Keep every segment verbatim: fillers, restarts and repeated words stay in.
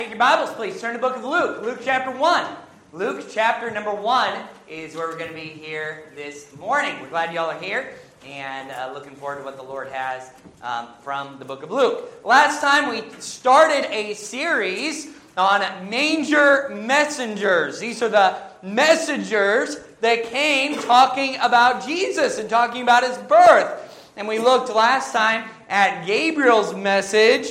Take your Bibles, please. Turn to the book of Luke. Luke chapter one. Luke chapter number one is where we're going to be here this morning. We're glad y'all are here and uh, looking forward to what the Lord has um, from the book of Luke. Last time we started a series on manger messengers. These are the messengers that came talking about Jesus and talking about his birth. And we looked last time at Gabriel's message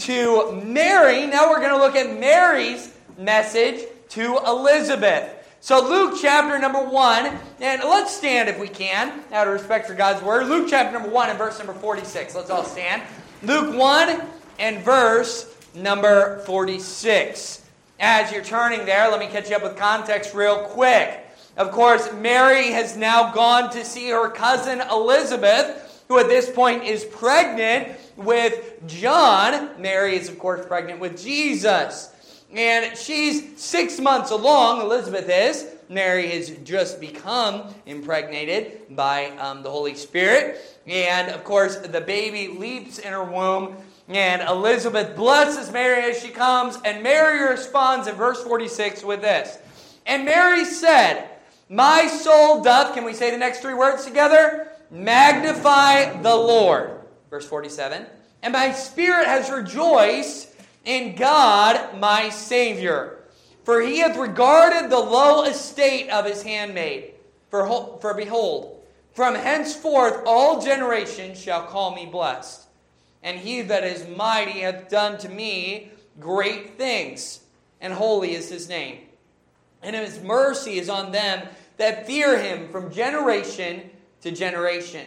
to Mary. Now we're going to look at Mary's message to Elizabeth. So Luke chapter number one, and let's stand if we can, out of respect for God's word. Luke chapter number one and verse number forty-six. Let's all stand. Luke one and verse number forty-six. As you're turning there, let me catch you up with context real quick. Of course, Mary has now gone to see her cousin Elizabeth, who at this point is pregnant with John. Mary is, of course, pregnant with Jesus. And she's six months along, Elizabeth is. Mary has just become impregnated by um, the Holy Spirit. And, of course, the baby leaps in her womb. And Elizabeth blesses Mary as she comes. And Mary responds in verse forty-six with this. And Mary said, "My soul doth," can we say the next three words together? "Magnify the Lord." Verse forty-seven. "And my spirit has rejoiced in God my Savior. For he hath regarded the low estate of his handmaid. For, for behold, from henceforth all generations shall call me blessed. And he that is mighty hath done to me great things, and holy is his name. And his mercy is on them that fear him from generation to generation.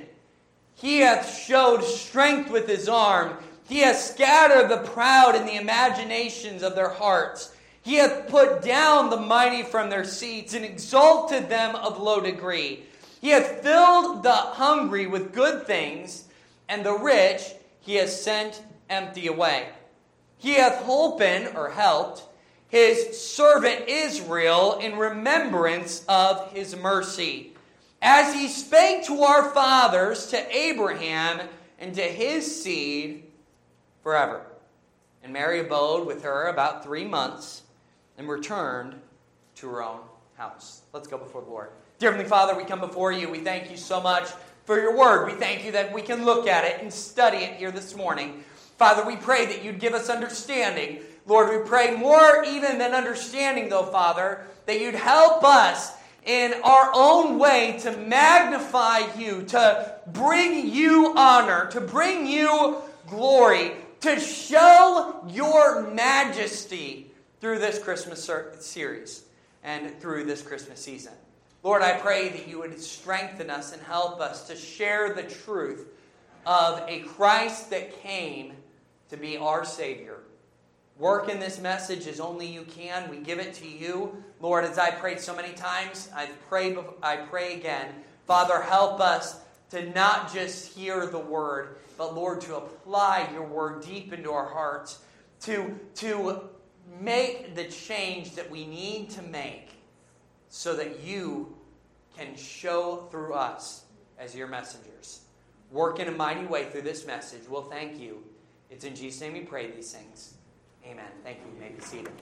He hath showed strength with his arm. He hath scattered the proud in the imaginations of their hearts. He hath put down the mighty from their seats, and exalted them of low degree. He hath filled the hungry with good things, and the rich he hath sent empty away. He hath holpen," or helped, "his servant Israel in remembrance of his mercy, as he spake to our fathers, to Abraham, and to his seed forever." And Mary abode with her about three months and returned to her own house. Let's go before the Lord. Dear Heavenly Father, we come before you. We thank you so much for your word. We thank you that we can look at it and study it here this morning. Father, we pray that you'd give us understanding. Lord, we pray more even than understanding, though, Father, that you'd help us in our own way to magnify you, to bring you honor, to bring you glory, to show your majesty through this Christmas series and through this Christmas season. Lord, I pray that you would strengthen us and help us to share the truth of a Christ that came to be our Savior. Work in this message as only you can. We give it to you. Lord, as I prayed so many times, I pray, I pray again. Father, help us to not just hear the word, but Lord, to apply your word deep into our hearts, to, to make the change that we need to make so that you can show through us as your messengers. Work in a mighty way through this message. We'll thank you. It's in Jesus' name we pray these things. Amen. Thank you. You may be seated.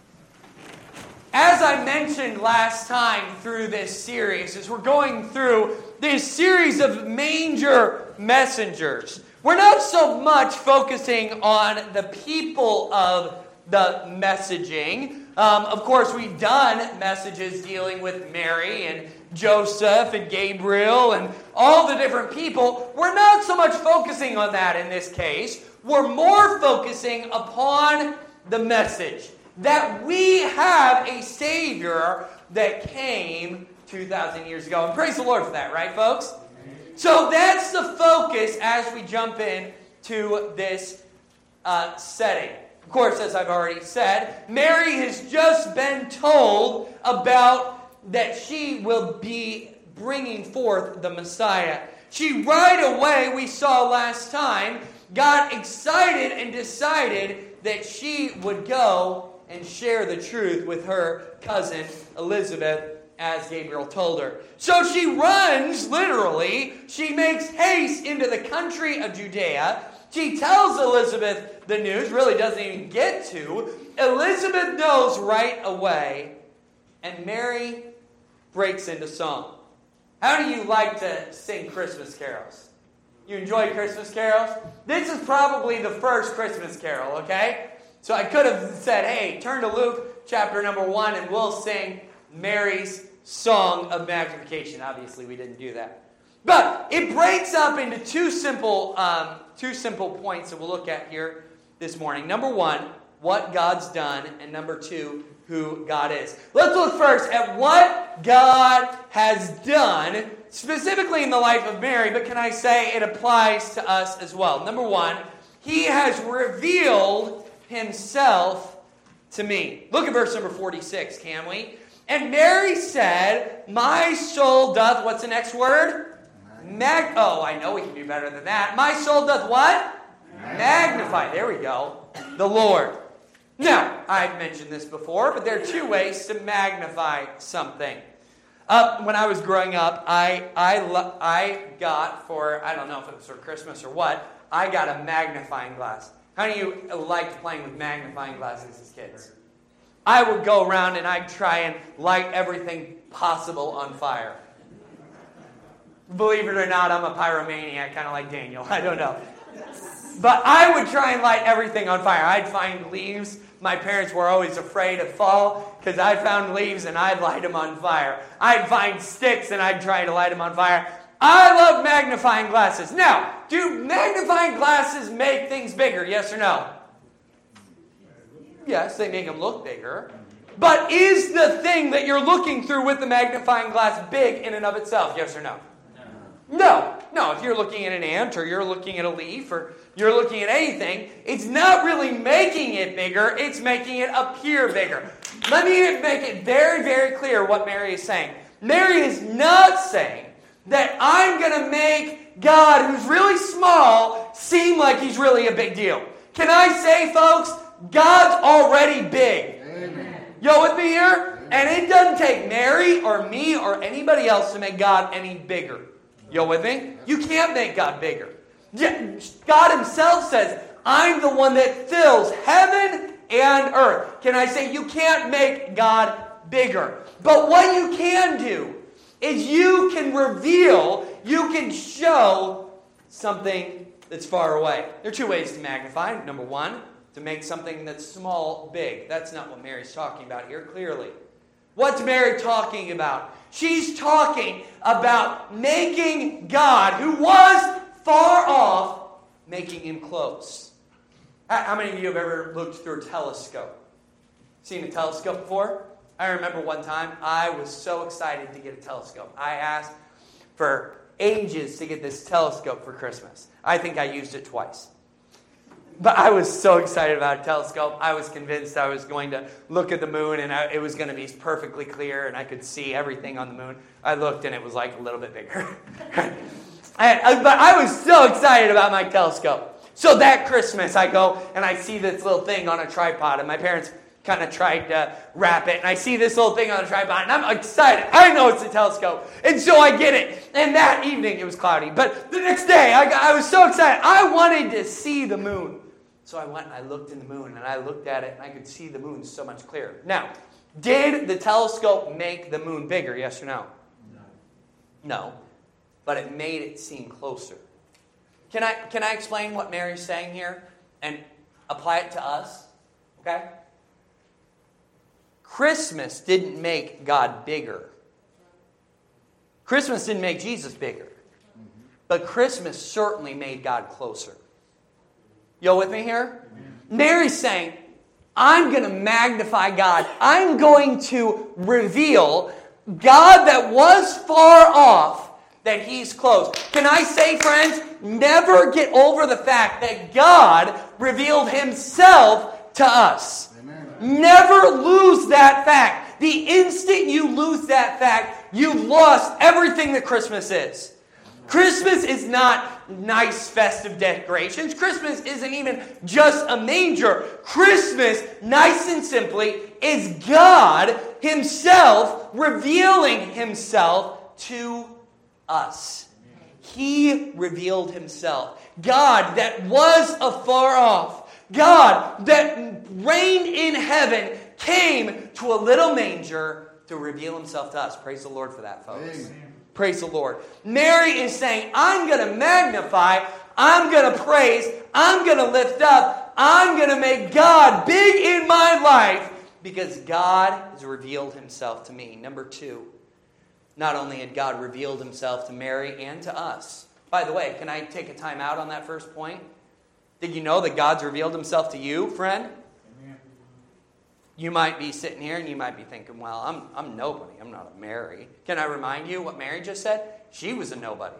As I mentioned last time through this series, as we're going through this series of manger messengers, we're not so much focusing on the people of the messaging. Um, of course, we've done messages dealing with Mary and Joseph and Gabriel and all the different people. We're not so much focusing on that in this case. We're more focusing upon the message that we have a Savior that came two thousand years ago. And praise the Lord for that, right, folks? So that's the focus as we jump in to this uh, setting. Of course, as I've already said, Mary has just been told about that she will be bringing forth the Messiah. She right away, we saw last time, got excited and decided that she would go and share the truth with her cousin Elizabeth, as Gabriel told her. So she runs, literally, she makes haste into the country of Judea, She tells Elizabeth the news, really doesn't even get to. Elizabeth knows right away, and Mary breaks into song. How do you like to sing Christmas carols? You enjoy Christmas carols? This is probably the first Christmas carol, okay? So I could have said, hey, turn to Luke chapter number one, and we'll sing Mary's song of magnification. Obviously, we didn't do that. But it breaks up into two simple, um, two simple points that we'll look at here this morning. Number one, what God's done, and number two, who God is. Let's look first at what God has done, specifically in the life of Mary, but can I say it applies to us as well. Number one, He has revealed Himself to me. Look at verse number forty-six, can we? And Mary said, my soul doth, what's the next word? Mag- oh, I know we can do better than that. My soul doth what? Magnify. There we go. The Lord. Now, I've mentioned this before, but there are two ways to magnify something. Uh, when I was growing up, I, I, I got for, I don't know if it was for Christmas or what, I got a magnifying glass. How many of you liked playing with magnifying glasses as kids? I would go around and I'd try and light everything possible on fire. Believe it or not, I'm a pyromaniac, kind of like Daniel. I don't know. But I would try and light everything on fire. I'd find leaves. My parents were always afraid of fall because I found leaves and I'd light them on fire. I'd find sticks and I'd try to light them on fire. I love magnifying glasses. Now, do magnifying glasses make things bigger? Yes or no? Yes, they make them look bigger. But is the thing that you're looking through with the magnifying glass big in and of itself? Yes or no? No. No, if you're looking at an ant or you're looking at a leaf or you're looking at anything, it's not really making it bigger, it's making it appear bigger. Let me make it very, very clear what Mary is saying. Mary is not saying that I'm going to make God, who's really small, seem like He's really a big deal. Can I say, folks, God's already big. Amen. Y'all with me here? And it doesn't take Mary or me or anybody else to make God any bigger. Y'all with me? You can't make God bigger. God Himself says, I'm the one that fills heaven and earth. Can I say you can't make God bigger? But what you can do is you can reveal, you can show something that's far away. There are two ways to magnify. Number one, to make something that's small big. That's not what Mary's talking about here, clearly. What's Mary talking about? She's talking about making God, who was far off, making Him close. How many of you have ever looked through a telescope? Seen a telescope before? I remember one time I was so excited to get a telescope. I asked for ages to get this telescope for Christmas. I think I used it twice. But I was so excited about a telescope. I was convinced I was going to look at the moon and I, it was going to be perfectly clear and I could see everything on the moon. I looked and it was like a little bit bigger. and, but I was so excited about my telescope. So that Christmas I go and I see this little thing on a tripod and my parents kind of tried to wrap it. And I see this little thing on a tripod and I'm excited. I know it's a telescope. And so I get it. And that evening it was cloudy. But the next day I, got, I was so excited. I wanted to see the moon. So I went and I looked in the moon and I looked at it and I could see the moon so much clearer. Now, did the telescope make the moon bigger? Yes or no? No. No. But it made it seem closer. Can I, can I explain what Mary's saying here and apply it to us? Okay? Christmas didn't make God bigger. Christmas didn't make Jesus bigger. But Christmas certainly made God closer. You with me here? Mary's saying, I'm going to magnify God. I'm going to reveal God that was far off, that He's close. Can I say, friends, never get over the fact that God revealed Himself to us. Amen. Never lose that fact. The instant you lose that fact, you've lost everything that Christmas is. Christmas is not nice festive decorations. Christmas isn't even just a manger. Christmas, nice and simply, is God Himself revealing Himself to us. He revealed Himself. God that was afar off, God that reigned in heaven, came to a little manger to reveal himself to us. Praise the Lord for that, folks. Amen. Praise the Lord. Mary is saying, I'm going to magnify, I'm going to praise, I'm going to lift up, I'm going to make God big in my life because God has revealed himself to me. Number two, not only had God revealed himself to Mary and to us. By the way, can I take a time out on that first point? Did you know that God's revealed himself to you, friend? Amen. You might be sitting here and you might be thinking, well, I'm, I'm nobody. I'm not a Mary. Can I remind you what Mary just said? She was a nobody.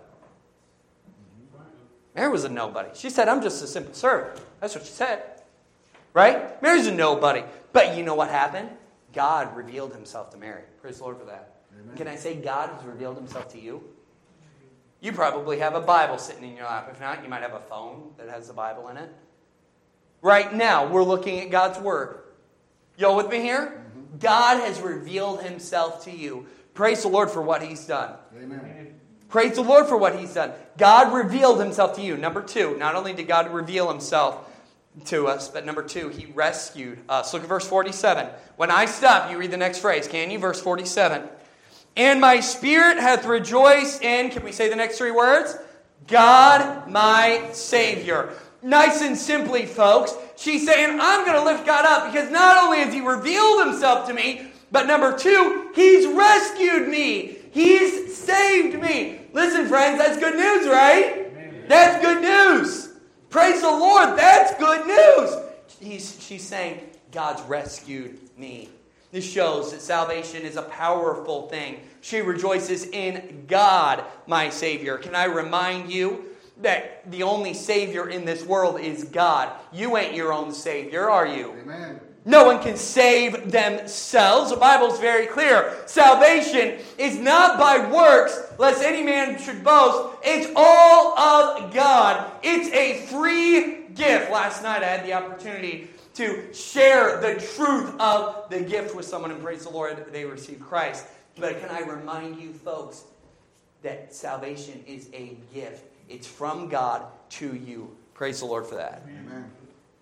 Mary was a nobody. She said, I'm just a simple servant. That's what she said. Right? Mary's a nobody. But you know what happened? God revealed himself to Mary. Praise the Lord for that. Amen. Can I say God has revealed himself to you? You probably have a Bible sitting in your lap. If not, you might have a phone that has the Bible in it. Right now, we're looking at God's Word. Y'all with me here? Mm-hmm. God has revealed himself to you. Praise the Lord for what he's done. Amen. Praise the Lord for what he's done. God revealed himself to you. Number two, not only did God reveal himself to us, but number two, he rescued us. Look at verse forty-seven. When I stop, you read the next phrase, can you? Verse forty-seven. And my spirit hath rejoiced in, can we say the next three words? God my Savior. Nice and simply, folks. She's saying, I'm going to lift God up because not only has he revealed himself to me, but number two, he's rescued me. He's saved me. Listen, friends, that's good news, right? Amen. That's good news. Praise the Lord, that's good news. He's, she's saying, God's rescued me. This shows that salvation is a powerful thing. She rejoices in God, my Savior. Can I remind you that the only Savior in this world is God? You ain't your own Savior, are you? Amen. No one can save themselves. The Bible's very clear. Salvation is not by works, lest any man should boast. It's all of God. It's a free gift. Last night I had the opportunity to share the truth of the gift with someone, and praise the Lord, they received Christ. But can I remind you, folks, that salvation is a gift. It's from God to you. Praise the Lord for that. Amen.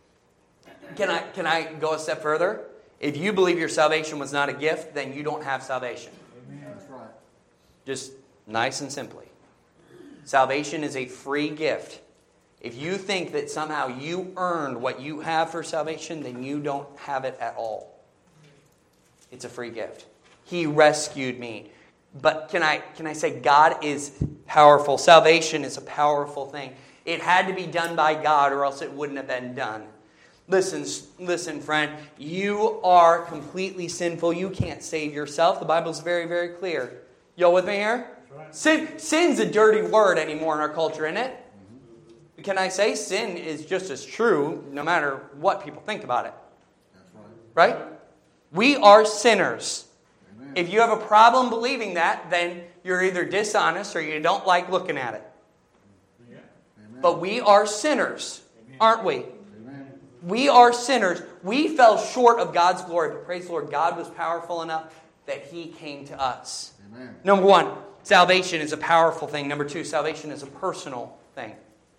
Can I, can I go a step further? If you believe your salvation was not a gift, then you don't have salvation. Amen. That's right. Just nice and simply. Salvation is a free gift. If you think that somehow you earned what you have for salvation, then you don't have it at all. It's a free gift. He rescued me. But can I, can I say God is powerful? Salvation is a powerful thing. It had to be done by God or else it wouldn't have been done. Listen, listen, friend, you are completely sinful. You can't save yourself. The Bible's very, very clear. Y'all with me here? Right. Sin, sin's a dirty word anymore in our culture, isn't it? Mm-hmm. Can I say sin is just as true no matter what people think about it? That's right. Right? We are sinners. Amen. If you have a problem believing that, then you're either dishonest or you don't like looking at it. Yeah. But we are sinners, Amen. Aren't we? We are sinners. We fell short of God's glory. But praise the Lord, God was powerful enough that he came to us. Amen. Number one, salvation is a powerful thing. Number two, salvation is a personal thing.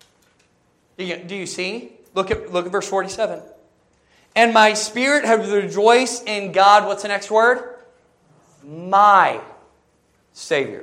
Do you, do you see? Look at, look at verse forty-seven. And my spirit has rejoiced in God. What's the next word? My Savior.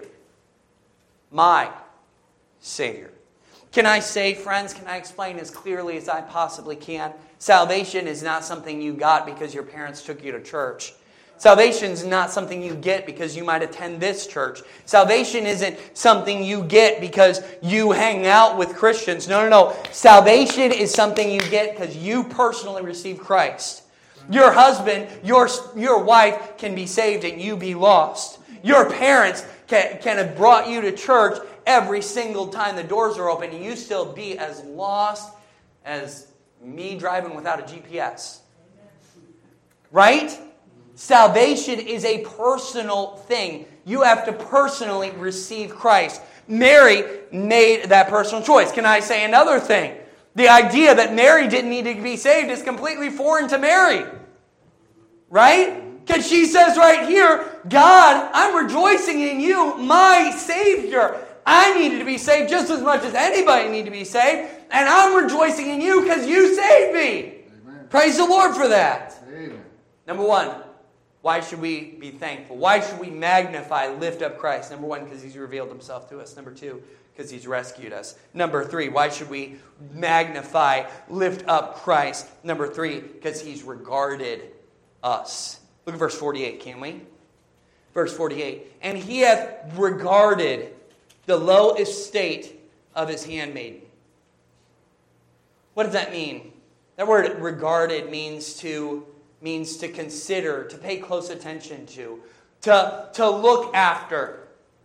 My Savior. Can I say, friends, can I explain as clearly as I possibly can? Salvation is not something you got because your parents took you to church. Salvation is not something you get because you might attend this church. Salvation isn't something you get because you hang out with Christians. No, no, no. Salvation is something you get because you personally receive Christ. Your husband, your, your wife can be saved and you be lost. Your parents can, can have brought you to church every single time the doors are open and you still be as lost as me driving without a G P S. Right? Salvation is a personal thing. You have to personally receive Christ. Mary made that personal choice. Can I say another thing? The idea that Mary didn't need to be saved is completely foreign to Mary. Right? Because she says right here, God, I'm rejoicing in you, my Savior. I needed to be saved just as much as anybody needed to be saved. And I'm rejoicing in you because you saved me. Amen. Praise the Lord for that. Amen. Number one, why should we be thankful? Why should we magnify, lift up Christ? Number one, because he's revealed himself to us. Number two, because he's rescued us. Number three, why should we magnify, lift up Christ? Number three, because he's regarded us. Look at verse forty-eight, can we? Verse forty-eight. And he hath regarded the low estate of his handmaiden. What does that mean? That word regarded means to, means to consider, to pay close attention to, to, to look after.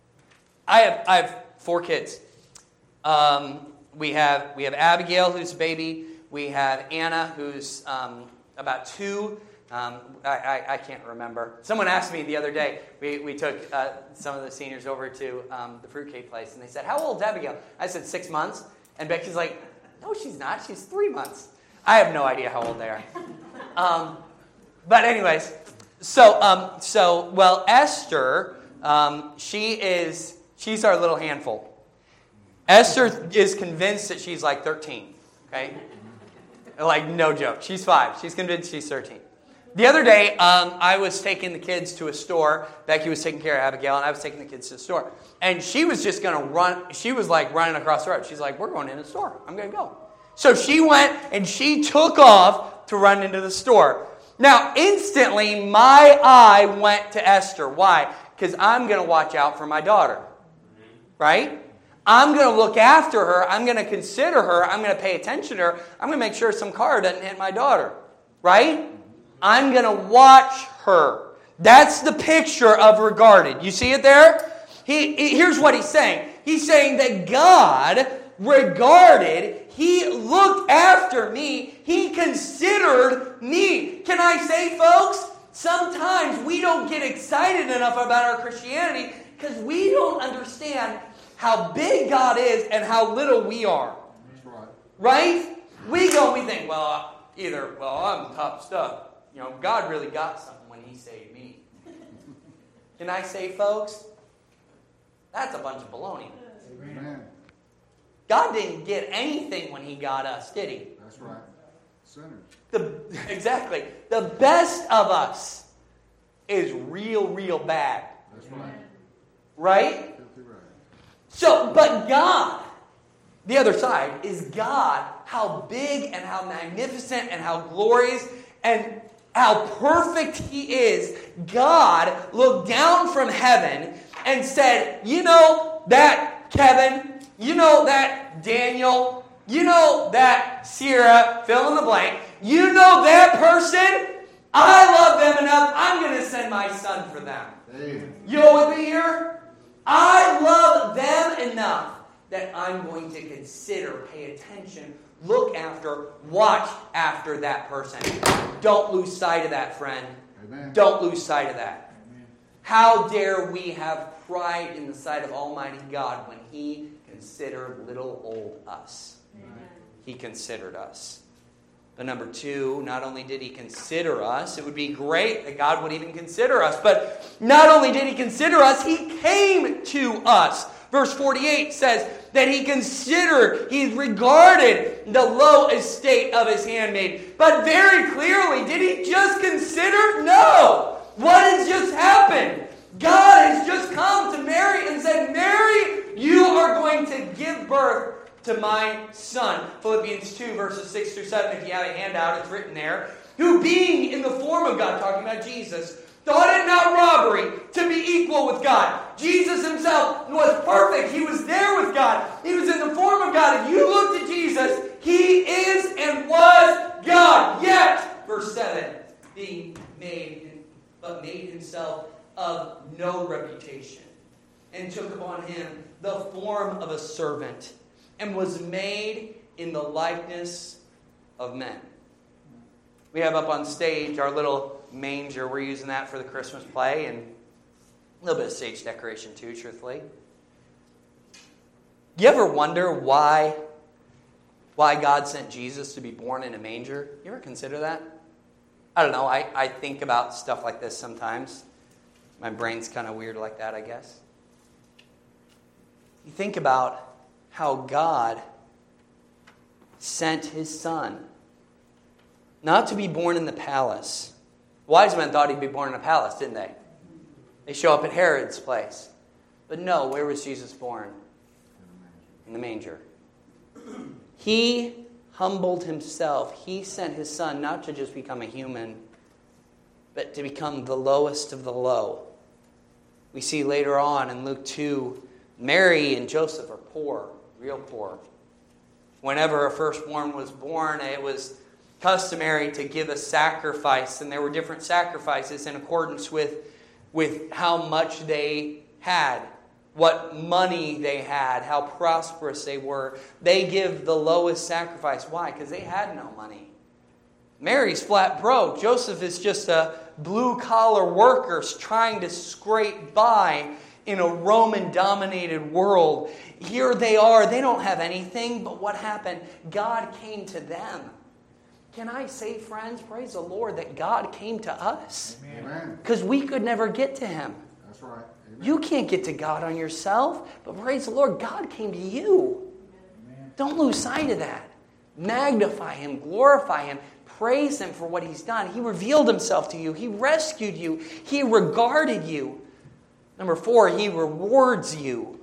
I have, I have four kids. Um, we have we have Abigail, who's a baby. We have Anna, who's um, about two. Um, I, I, I can't remember. Someone asked me the other day, we, we took uh, some of the seniors over to um, the fruitcake place, and they said, how old is Abigail? I said, six months. And Becky's like, no, she's not. She's three months. I have no idea how old they are. Um, but anyways, so, um, so well, Esther, um, she is, she's our little handful. Esther is convinced that she's like thirteen, okay? Like, no joke. She's five. She's convinced she's thirteen. The other day, um, I was taking the kids to a store. Becky was taking care of Abigail, and I was taking the kids to the store. And she was just going to run. She was like running across the road. She's like, we're going in the store. I'm going to go. So she went, and she took off to run into the store. Now, instantly, my eye went to Esther. Why? Because I'm going to watch out for my daughter. Right? I'm going to look after her. I'm going to consider her. I'm going to pay attention to her. I'm going to make sure some car doesn't hit my daughter. Right? I'm going to watch her. That's the picture of regarded. You see it there? He, he, here's what he's saying. He's saying that God regarded, he looked after me, he considered me. Can I say, folks, sometimes we don't get excited enough about our Christianity because we don't understand how big God is and how little we are. That's right. Right? We go and we think, well, either, well, I'm top stuff. You know, God really got something when he saved me. Can I say, folks, that's a bunch of baloney. Amen. God didn't get anything when he got us, did he? That's right. Sinners. The, exactly. The best of us is real, real bad. That's right. Right? Filthy right. So, but God, the other side, is God, how big and how magnificent and how glorious and how perfect he is. God looked down from heaven and said, you know that Kevin, you know that Daniel, you know that Sierra, fill in the blank, you know that person, I love them enough, I'm going to send my son for them. Amen. You know what we hear? I love them enough that I'm going to consider, pay attention, look after, watch after that person. Don't lose sight of that, friend. Amen. Don't lose sight of that. Amen. How dare we have pride in the sight of Almighty God when he considered little old us? Amen. He considered us. But number two, not only did he consider us, it would be great that God would even consider us, but not only did he consider us, he came to us. Verse forty-eight says that he considered, he regarded the low estate of his handmaid. But very clearly, did he just consider? No! What has just happened? God has just come to Mary and said, Mary, you are going to give birth to my son. Philippians two, verses six through seven, if you have a handout, it's written there. Who being in the form of God, talking about Jesus, thought it not robbery to be equal with God. Jesus himself was perfect. He was there with God. He was in the form of God. If you looked at Jesus, he is and was God. Yet, verse seven, being made, but made himself of no reputation, and took upon him the form of a servant, and was made in the likeness of men. We have up on stage our little manger. We're using that for the Christmas play, and a little bit of stage decoration too, truthfully. You ever wonder why, why God sent Jesus to be born in a manger? You ever consider that? I don't know. I, I think about stuff like this sometimes. My brain's kind of weird like that, I guess. You think about how God sent his son, not to be born in the palace. Wise men thought he'd be born in a palace, didn't they? They show up at Herod's place. But no, where was Jesus born? In the manger. He humbled himself. He sent his son not to just become a human, but to become the lowest of the low. We see later on in Luke two, Mary and Joseph are poor, real poor. Whenever a firstborn was born, it was customary to give a sacrifice, and there were different sacrifices in accordance with, with how much they had, what money they had, how prosperous they were. They give the lowest sacrifice. Why? Because they had no money. Mary's flat broke. Joseph is just a blue-collar worker trying to scrape by in a Roman-dominated world. Here they are. They don't have anything, but what happened? God came to them. Can I say, friends, praise the Lord that God came to us? Amen. Because we could never get to Him. That's right. Amen. You can't get to God on yourself, but praise the Lord, God came to you. Amen. Don't lose sight of that. Magnify Him, glorify Him, praise Him for what He's done. He revealed Himself to you. He rescued you. He regarded you. Number four, He rewards you.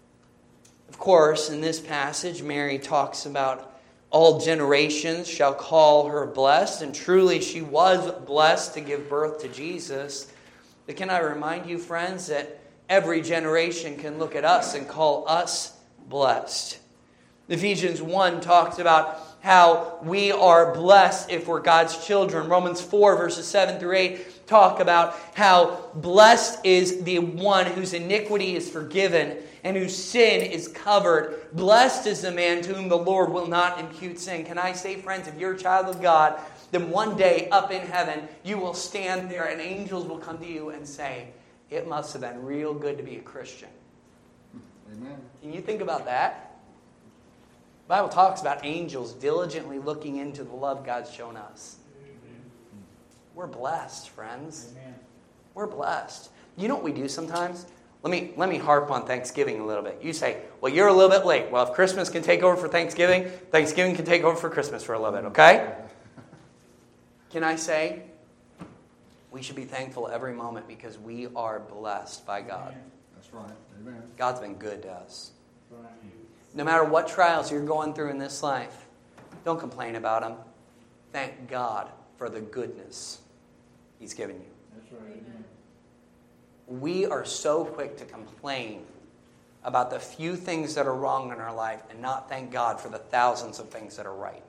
Of course, in this passage, Mary talks about all generations shall call her blessed, and truly she was blessed to give birth to Jesus. But can I remind you, friends, that every generation can look at us and call us blessed. Ephesians one talks about how we are blessed if we're God's children. Romans four, verses seven through eight talk about how blessed is the one whose iniquity is forgiven and whose sin is covered. Blessed is the man to whom the Lord will not impute sin. Can I say, friends, if you're a child of God, then one day up in heaven, you will stand there and angels will come to you and say, it must have been real good to be a Christian. Amen. Can you think about that? The Bible talks about angels diligently looking into the love God's shown us. We're blessed, friends. Amen. We're blessed. You know what we do sometimes? Let me let me harp on Thanksgiving a little bit. You say, well, you're a little bit late. Well, if Christmas can take over for Thanksgiving, Thanksgiving can take over for Christmas for a little bit, okay? Can I say, we should be thankful every moment because we are blessed by God. That's right. Amen. God's been good to us. Right. No matter what trials you're going through in this life, don't complain about them. Thank God for the goodness He's given you. That's right. Amen. We are so quick to complain about the few things that are wrong in our life and not thank God for the thousands of things that are right.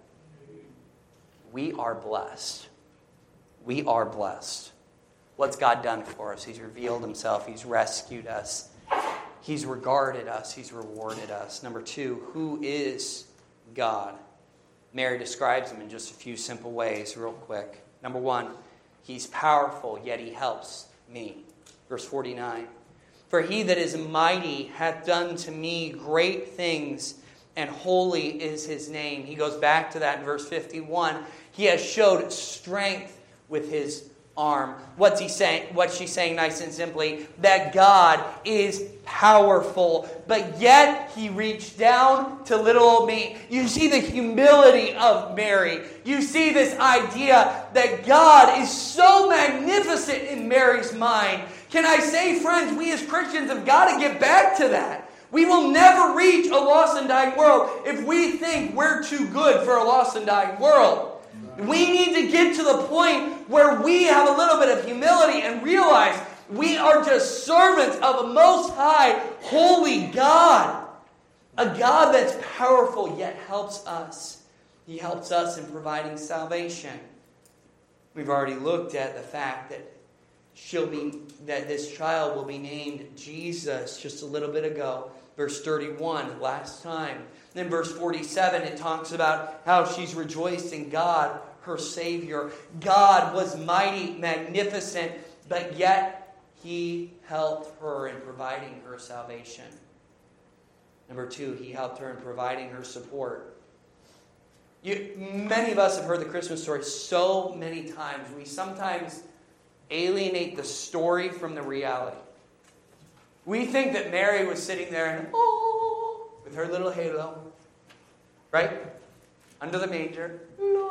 We are blessed. We are blessed. What's God done for us? He's revealed Himself. He's rescued us. He's regarded us. He's rewarded us. Number two, who is God? Mary describes Him in just a few simple ways, real quick. Number one, He's powerful, yet He helps me. Verse forty-nine, for He that is mighty hath done to me great things, and holy is His name. He goes back to that in verse fifty-one. He has showed strength with His arm. What's he saying? What's she saying nice and simply? That God is powerful, but yet He reached down to little old me. You see the humility of Mary. You see this idea that God is so magnificent in Mary's mind. Can I say, friends, we as Christians have got to get back to that. We will never reach a lost and dying world if we think we're too good for a lost and dying world. We need to get to the point where we have a little bit of humility and realize we are just servants of a most high, holy God. A God that's powerful yet helps us. He helps us in providing salvation. We've already looked at the fact that she'll be that this child will be named Jesus just a little bit ago. Verse thirty-one, last time. Then verse forty-seven, it talks about how she's rejoiced in God, her Savior. God was mighty, magnificent, but yet He helped her in providing her salvation. Number two, He helped her in providing her support. You, many of us have heard the Christmas story so many times. We sometimes alienate the story from the reality. We think that Mary was sitting there and, oh, with her little halo, right? under the manger.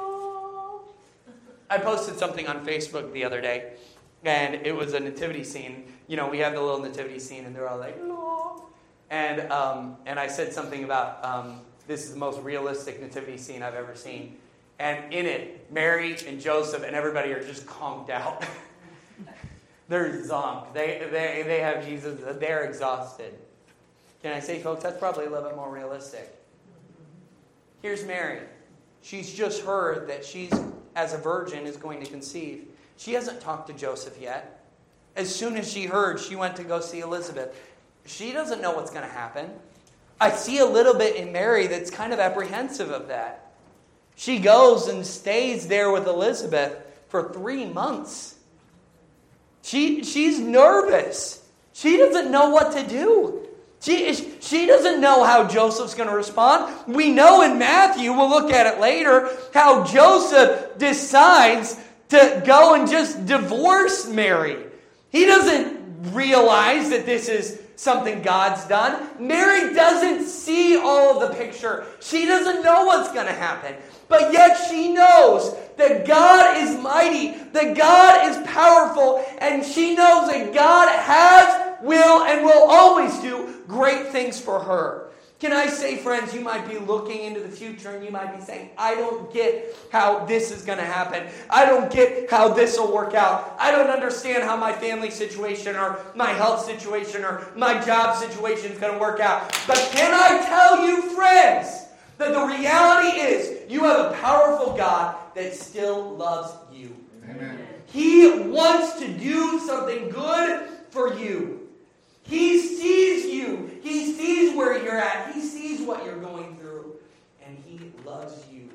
I posted something on Facebook the other day, and it was a nativity scene. You know, we have the little nativity scene, and they're all like, no. And, um, and I said something about, um, this is the most realistic nativity scene I've ever seen. And in it, Mary and Joseph and everybody are just conked out. They're zonked. They, they, they have Jesus. They're exhausted. Can I say, folks, that's probably a little bit more realistic. Here's Mary. She's just heard that she's, as a virgin, is going to conceive. She hasn't talked to Joseph yet. As soon as she heard, she went to go see Elizabeth. She doesn't know what's going to happen. I see a little bit in Mary that's kind of apprehensive of that. She goes and stays there with Elizabeth for three months. She, she's nervous. She doesn't know what to do. She, she doesn't know how Joseph's going to respond. We know in Matthew, we'll look at it later, how Joseph decides to go and just divorce Mary. He doesn't realize that this is something God's done. Mary doesn't see all of the picture. She doesn't know what's going to happen. But yet she knows that God is mighty, that God is powerful, and she knows that God has, will, and will always do great things for her. Can I say, friends, you might be looking into the future and you might be saying, I don't get how this is going to happen. I don't get how this will work out. I don't understand how my family situation or my health situation or my job situation is going to work out. But can I tell you, friends, that the reality is you have a powerful God that still loves you. Amen. He wants to do something good for you. He sees you. He sees where you're at. He sees what you're going through. And He loves you.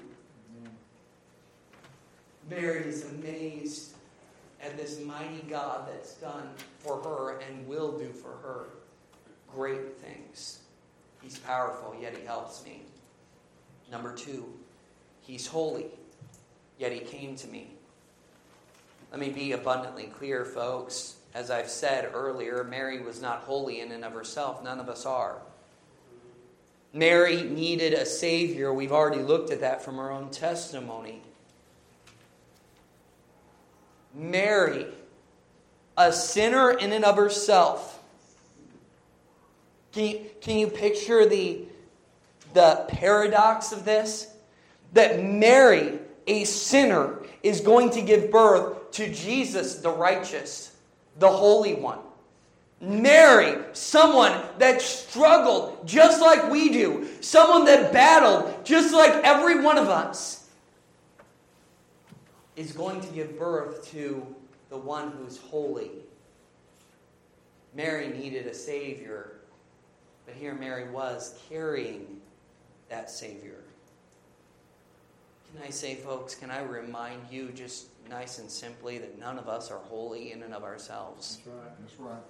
Mary is amazed at this mighty God that's done for her and will do for her great things. He's powerful, yet He helps me. Number two, He's holy, yet He came to me. Let me be abundantly clear, folks. As I've said earlier, Mary was not holy in and of herself. None of us are. Mary needed a Savior. We've already looked at that from her own testimony. Mary, a sinner in and of herself. Can you, can you picture the, the paradox of this? That Mary, a sinner, is going to give birth to Jesus the righteous, the Holy One. Mary, someone that struggled just like we do. Someone that battled just like every one of us. Is going to give birth to the one who's holy. Mary needed a Savior. But here Mary was carrying that Savior. Can I say, folks, can I remind you just nice and simply that none of us are holy in and of ourselves. That's right. That's right.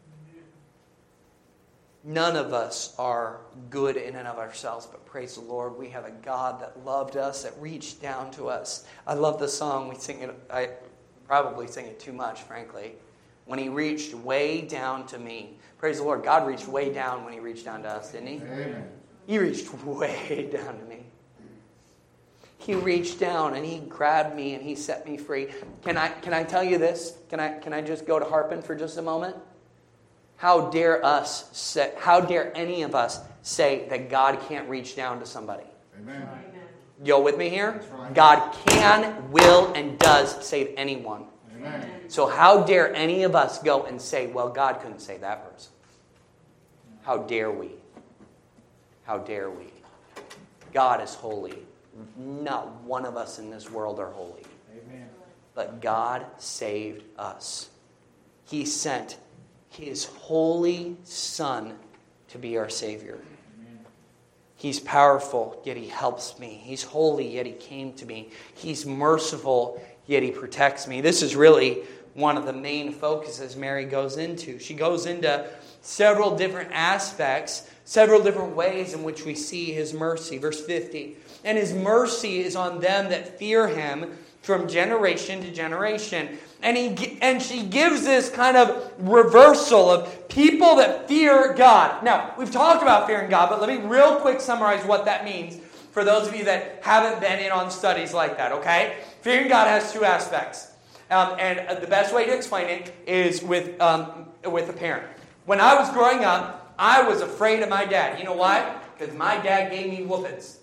None of us are good in and of ourselves, but praise the Lord, we have a God that loved us, that reached down to us. I love the song. We sing it. I probably sing it too much, frankly. When He reached way down to me. Praise the Lord. God reached way down when He reached down to us, didn't He? Amen. He reached way down to me. He reached down and He grabbed me and He set me free. Can I can I tell you this? Can I can I just go to Harpen for just a moment? How dare us say, how dare any of us say that God can't reach down to somebody? Amen. You with me here? That's right. God can, will, and does save anyone. Amen. So how dare any of us go and say, well, God couldn't save that person? How dare we? How dare we? God is holy. Not one of us in this world are holy. Amen. But God saved us. He sent His holy Son to be our Savior. Amen. He's powerful, yet He helps me. He's holy, yet He came to me. He's merciful, yet He protects me. This is really one of the main focuses Mary goes into. She goes into several different aspects, several different ways in which we see His mercy. Verse fifty. And His mercy is on them that fear Him from generation to generation. And he and she gives this kind of reversal of people that fear God. Now, we've talked about fearing God, but let me real quick summarize what that means for those of you that haven't been in on studies like that, okay? Fearing God has two aspects. Um, and the best way to explain it is with, um, with a parent. When I was growing up, I was afraid of my dad. You know why? Because my dad gave me whoopings.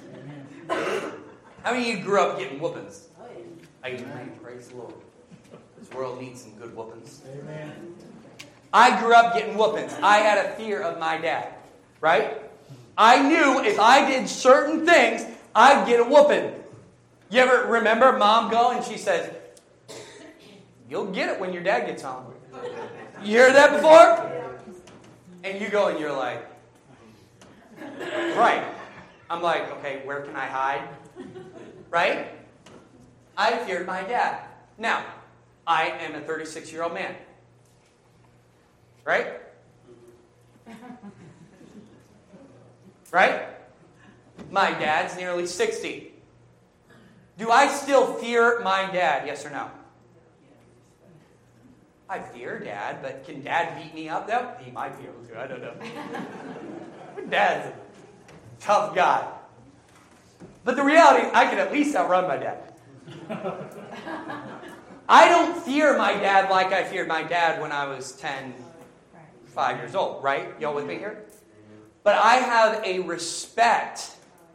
How many of you grew up getting whoopings? Amen. Praise the Lord. This world needs some good whoopings. Amen. I grew up getting whoopings. I had a fear of my dad, right? I knew if I did certain things, I'd get a whooping. You ever remember Mom go and she says, "You'll get it when your dad gets home." You heard that before? And you go and you're like, right. I'm like, okay, where can I hide? Right? I feared my dad. Now, I am a thirty-six-year-old man. Right? Right? My dad's nearly sixty. Do I still fear my dad? Yes or no? I fear Dad, but can Dad beat me up though? He might be able to. I don't know. Dad's a tough guy. But the reality, I can at least outrun my dad. I don't fear my dad like I feared my dad when I was ten, five years old, right? Y'all with me here? But I have a respect,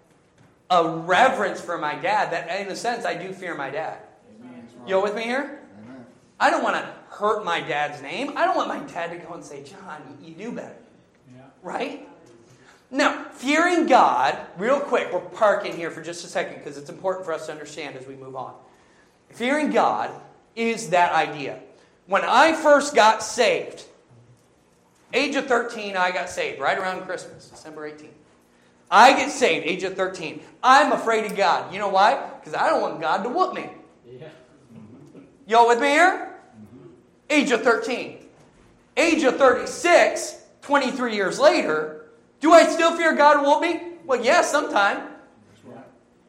a reverence for my dad that in a sense I do fear my dad. Y'all with me here? Amen. I don't want to hurt my dad's name. I don't want my dad to go and say, "John, you do better." Yeah. Right? Now, fearing God, real quick, we're parking here for just a second because it's important for us to understand as we move on. Fearing God is that idea. When I first got saved, age of thirteen, I got saved right around Christmas, December eighteenth. I get saved, age of thirteen. I'm afraid of God. You know why? Because I don't want God to whoop me. Yeah. Y'all with me here? Mm-hmm. Age of thirteen. Age of thirty-six, twenty-three years later, do I still fear God will whoop me? Well, yes, sometime. That's right.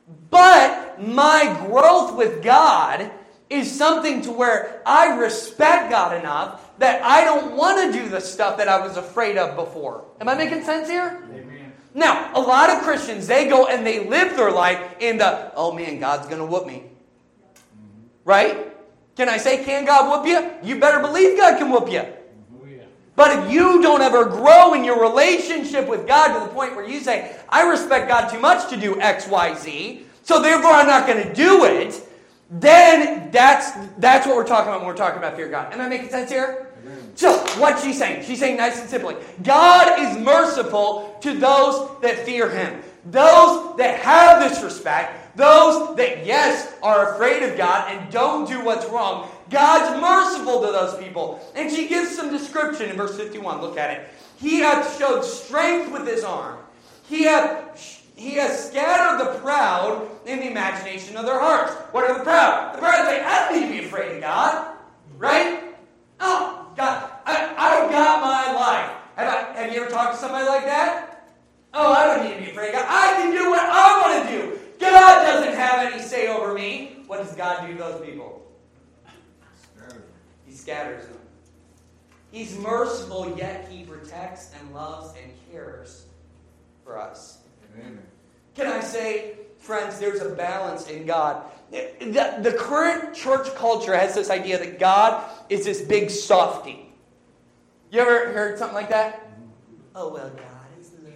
But my growth with God is something to where I respect God enough that I don't want to do the stuff that I was afraid of before. Am I making sense here? Amen. Now, a lot of Christians, they go and they live their life in the, "Oh man, God's going to whoop me." Mm-hmm. Right? Can I say, can God whoop you? You better believe God can whoop you. Oh, yeah. But if you don't ever grow in your relationship with God to the point where you say, "I respect God too much to do X, Y, Z, so therefore I'm not going to do it," then that's that's what we're talking about when we're talking about fear of God. Am I making sense here? Amen. So, what's she saying? She's saying nice and simply, God is merciful to those that fear Him. Those that have this respect, those that, yes, are afraid of God and don't do what's wrong, God's merciful to those people. And she gives some description in verse fifty-one. Look at it. He hath showed strength with His arm. He hath He has scattered the proud in the imagination of their hearts. What are the proud? The proud say, "I don't need to be afraid of God." Right? Oh, God, I, I've got my life. Have, I, have you ever talked to somebody like that? "Oh, I don't need to be afraid of God. I can do what I want to do. God doesn't have any say over me." What does God do to those people? Scatter. He scatters them. He's merciful, yet He protects and loves and cares for us. Amen. Can I say, friends, there's a balance in God. The, the current church culture has this idea that God is this big softy. You ever heard something like that? "Oh, well, God is love."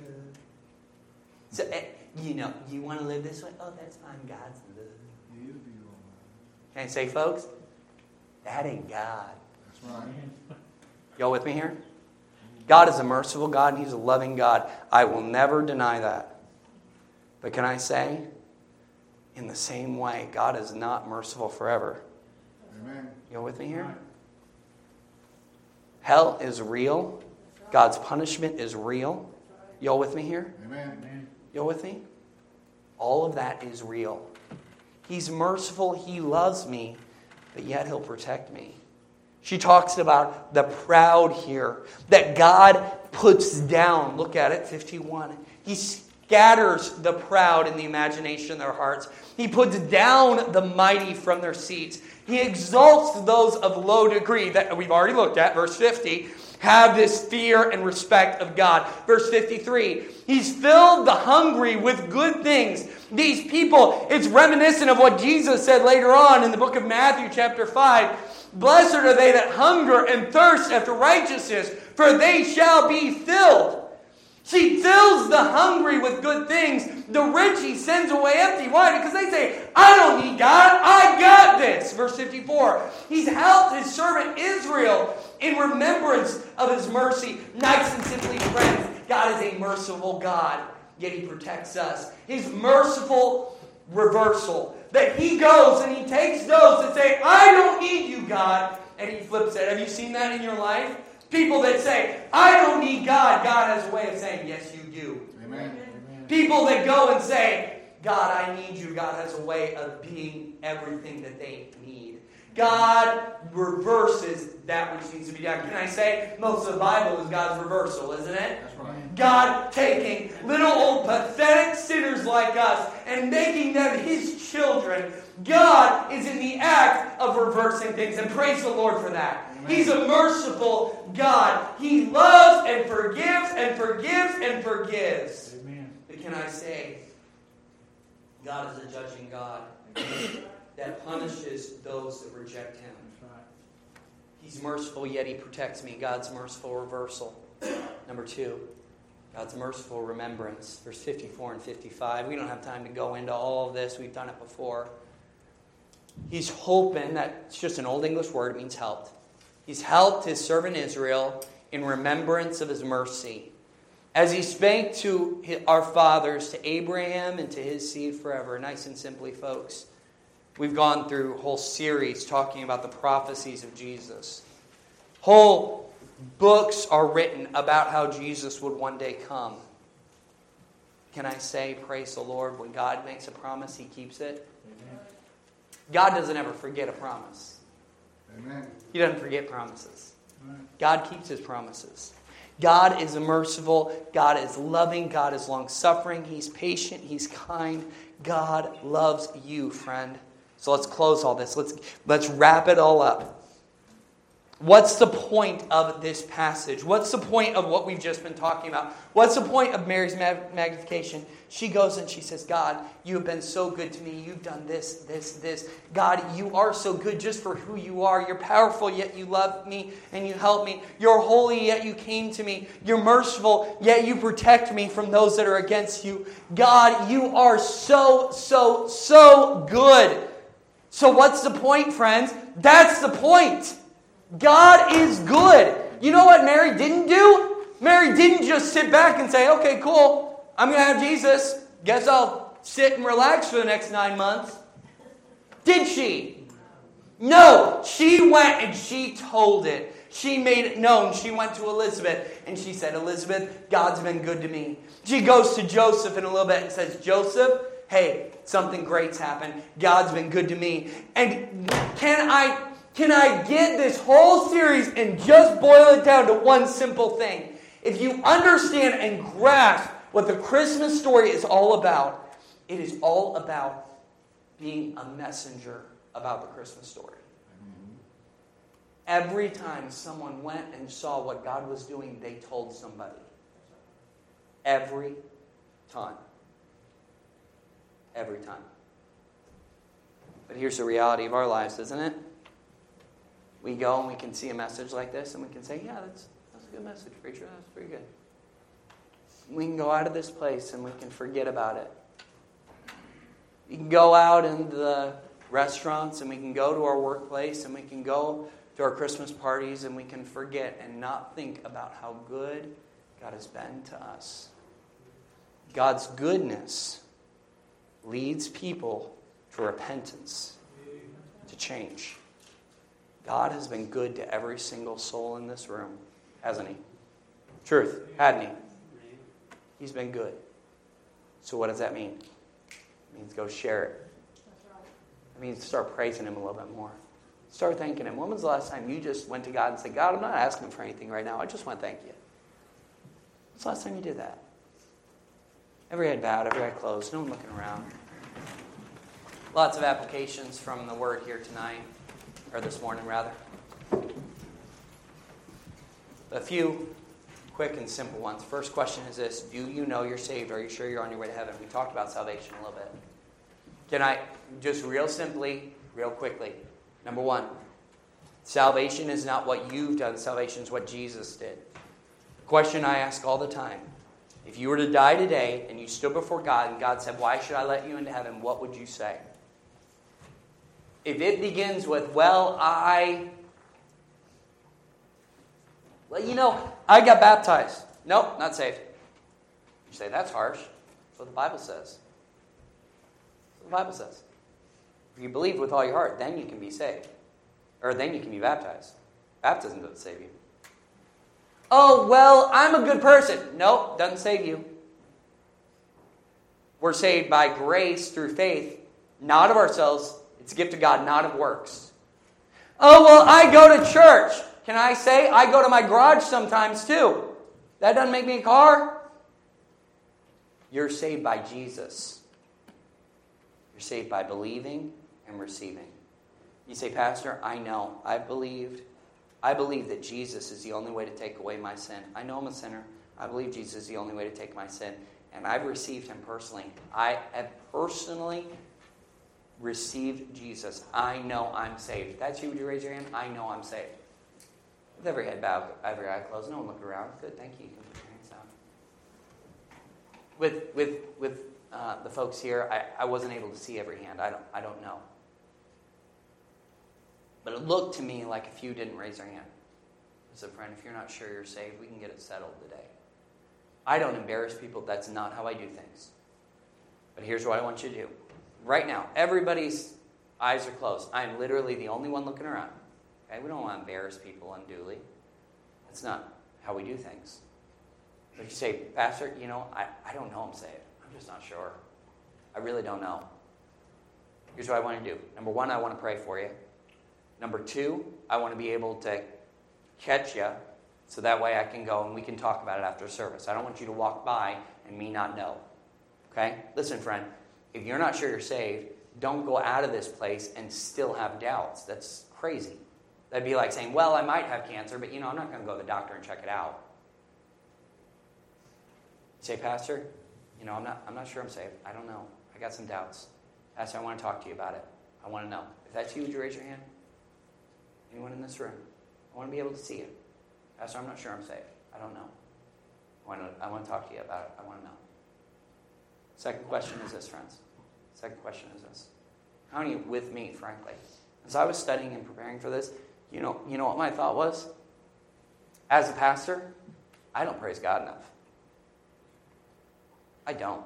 So, you know, you want to live this way? Oh, that's fine. God's love. Can I say, folks, that ain't God. That's right. Y'all with me here? God is a merciful God and He's a loving God. I will never deny that. But can I say, in the same way, God is not merciful forever. Amen. You with me here? Hell is real. God's punishment is real. Y'all with me here? Amen. Y'all with me? All of that is real. He's merciful. He loves me. But yet He'll protect me. She talks about the proud here. That God puts down. Look at it, fifty-one. He scatters the proud in the imagination of their hearts. He puts down the mighty from their seats. He exalts those of low degree that we've already looked at, verse fifty. have this fear and respect of God. Verse fifty-three, He's filled the hungry with good things. These people, it's reminiscent of what Jesus said later on in the book of Matthew chapter five. Blessed are they that hunger and thirst after righteousness, for they shall be filled. She fills the hungry with good things. The rich He sends away empty. Why? Because they say, I don't need God. I got this. Verse fifty-four. He's helped His servant Israel in remembrance of His mercy. Nice and simply, friends, God is a merciful God, yet He protects us. His merciful reversal. That He goes and He takes those that say, I don't need you, God, and He flips it. Have you seen that in your life? People that say, I don't need God. God has a way of saying, yes, you do. Amen. People that go and say, God, I need you. God has a way of being everything that they need. God reverses that which needs to be done. Can I say, most of the Bible is God's reversal, isn't it? That's right. God taking little old pathetic sinners like us and making them His children. God is in the act of reversing things, and praise the Lord for that. Amen. He's a merciful God. He loves and forgives and forgives and forgives. Amen. But can I say, God is a judging God that punishes those that reject Him. That's right. He's merciful, yet He protects me. God's merciful reversal. Number two, God's merciful remembrance. Verse fifty-four and fifty-five. We don't have time to go into all of this. We've done it before. He's hoping, that it's just an old English word, it means helped. He's helped His servant Israel in remembrance of His mercy, as He spake to our fathers, to Abraham and to his seed forever. Nice and simply, folks. We've gone through a whole series talking about the prophecies of Jesus. Whole books are written about how Jesus would one day come. Can I say, praise the Lord, when God makes a promise, He keeps it? Amen. God doesn't ever forget a promise. Amen. He doesn't forget promises. Right. God keeps His promises. God is merciful. God is loving. God is long-suffering. He's patient. He's kind. God loves you, friend. So let's close all this. Let's, let's wrap it all up. What's the point of this passage? What's the point of what we've just been talking about? What's the point of Mary's mag- magnification? She goes and she says, God, you have been so good to me. You've done this, this, this. God, you are so good just for who you are. You're powerful, yet you love me and you help me. You're holy, yet you came to me. You're merciful, yet you protect me from those that are against you. God, you are so, so, so good. So what's the point, friends? That's the point. God is good. You know what Mary didn't do? Mary didn't just sit back and say, okay, cool, I'm going to have Jesus. Guess I'll sit and relax for the next nine months. Did she? No. She went and she told it. She made it known. She went to Elizabeth and she said, Elizabeth, God's been good to me. She goes to Joseph in a little bit and says, Joseph, hey, something great's happened. God's been good to me. And can I... Can I get this whole series and just boil it down to one simple thing? If you understand and grasp what the Christmas story is all about, it is all about being a messenger about the Christmas story. Mm-hmm. Every time someone went and saw what God was doing, they told somebody. Every time. Every time. But here's the reality of our lives, isn't it? We go and we can see a message like this and we can say, yeah, that's, that's a good message, preacher. That's pretty good. We can go out of this place and we can forget about it. We can go out in the restaurants and we can go to our workplace and we can go to our Christmas parties and we can forget and not think about how good God has been to us. God's goodness leads people to repentance, to change. God has been good to every single soul in this room, hasn't He? Truth, hadn't He? He's been good. So what does that mean? It means go share it. It means start praising Him a little bit more. Start thanking Him. When was the last time you just went to God and said, God, I'm not asking Him for anything right now. I just want to thank you. When's the last time you did that? Every head bowed, every eye closed, no one looking around. Lots of applications from the Word here tonight. Or this morning, rather. A few quick and simple ones. First question is this: do you know you're saved? Are you sure you're on your way to heaven? We talked about salvation a little bit. Can I just real simply, real quickly? Number one, salvation is not what you've done. Salvation is what Jesus did. Question I ask all the time: if you were to die today and you stood before God and God said, "Why should I let you into heaven?" What would you say? If it begins with, "Well, I, well, you know, I got baptized." Nope, not saved. You say, that's harsh. That's what the Bible says. That's what the Bible says. If you believe with all your heart, then you can be saved. Or then you can be baptized. Baptism doesn't save you. Oh, well, I'm a good person. Nope, doesn't save you. We're saved by grace through faith, not of ourselves. It's a gift of God, not of works. Oh, well, I go to church. Can I say I go to my garage sometimes too? That doesn't make me a car. You're saved by Jesus. You're saved by believing and receiving. You say, Pastor, I know. I believed. I believe that Jesus is the only way to take away my sin. I know I'm a sinner. I believe Jesus is the only way to take my sin. And I've received him personally. I have personally received Jesus. I know I'm saved. If that's you, would you raise your hand? I know I'm saved. With every head bowed, every eye closed, no one look around. Good, thank you. You can put your hands down. With with with uh, the folks here, I, I wasn't able to see every hand. I don't I don't know. But it looked to me like a few didn't raise their hand. I said, friend, if you're not sure you're saved, we can get it settled today. I don't embarrass people. That's not how I do things. But here's what I want you to do. Right now, everybody's eyes are closed. I am literally the only one looking around. Okay? We don't want to embarrass people unduly. That's not how we do things. But you say, Pastor, you know, I, I don't know I'm saved. I'm just not sure. I really don't know. Here's what I want to do. Number one, I want to pray for you. Number two, I want to be able to catch you so that way I can go and we can talk about it after service. I don't want you to walk by and me not know. Okay? Listen, friend, if you're not sure you're saved, don't go out of this place and still have doubts. That's crazy. That'd be like saying, well, I might have cancer, but, you know, I'm not going to go to the doctor and check it out. You say, Pastor, you know, I'm not I'm not sure I'm saved. I don't know. I got some doubts. Pastor, I want to talk to you about it. I want to know. If that's you, would you raise your hand? Anyone in this room? I want to be able to see you. Pastor, I'm not sure I'm saved. I don't know. I want to, I want to talk to you about it. I want to know. Second question is this, friends. Second question is this. How many with me, frankly? As I was studying and preparing for this, you know, you know what my thought was? As a pastor, I don't praise God enough. I don't.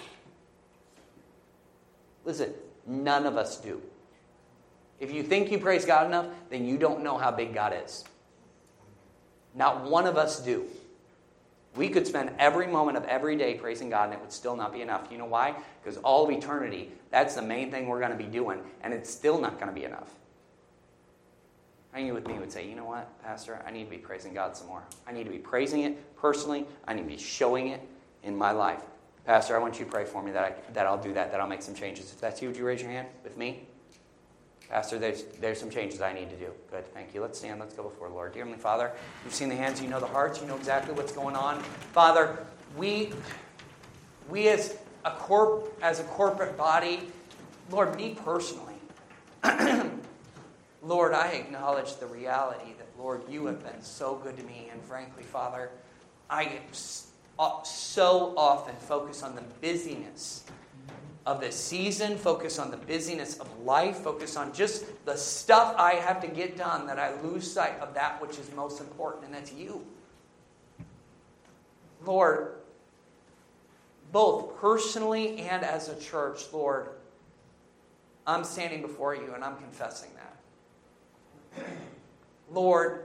Listen, none of us do. If you think you praise God enough, then you don't know how big God is. Not one of us do. We could spend every moment of every day praising God and it would still not be enough. You know why? Because all of eternity, that's the main thing we're going to be doing, and it's still not going to be enough. How many with me would say, you know what, Pastor, I need to be praising God some more. I need to be praising it personally. I need to be showing it in my life. Pastor, I want you to pray for me that, I, that I'll do that, that I'll make some changes. If that's you, would you raise your hand with me? Pastor, there's, there's some changes I need to do. Good, thank you. Let's stand. Let's go before the Lord. Dear Heavenly Father, you've seen the hands. You know the hearts. You know exactly what's going on. Father, we, we as a corp, as a corporate body, Lord, me personally, Lord, I acknowledge the reality that, Lord, you have been so good to me. And frankly, Father, I so often focus on the busyness of this season, focus on the busyness of life, focus on just the stuff I have to get done, that I lose sight of that which is most important, and that's you. Lord, both personally and as a church, Lord, I'm standing before you and I'm confessing that. Lord,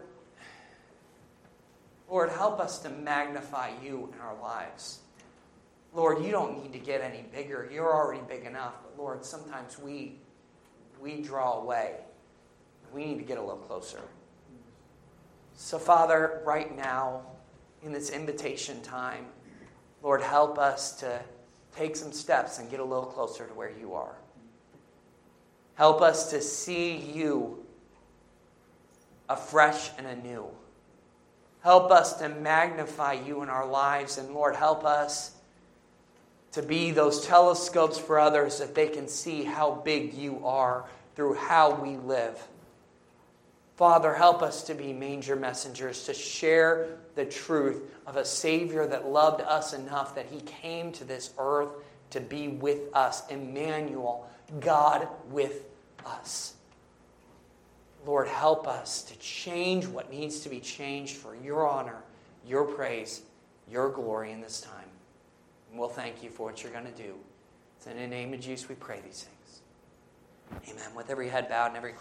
Lord, help us to magnify you in our lives. Lord, you don't need to get any bigger. You're already big enough. But Lord, sometimes we we draw away. We need to get a little closer. So Father, right now, in this invitation time, Lord, help us to take some steps and get a little closer to where you are. Help us to see you afresh and anew. Help us to magnify you in our lives. And Lord, help us to be those telescopes for others that they can see how big you are through how we live. Father, help us to be manger messengers, to share the truth of a Savior that loved us enough that he came to this earth to be with us. Emmanuel, God with us. Lord, help us to change what needs to be changed for your honor, your praise, your glory in this time. And we'll thank you for what you're going to do. It's in the name of Jesus we pray these things. Amen. With every head bowed and every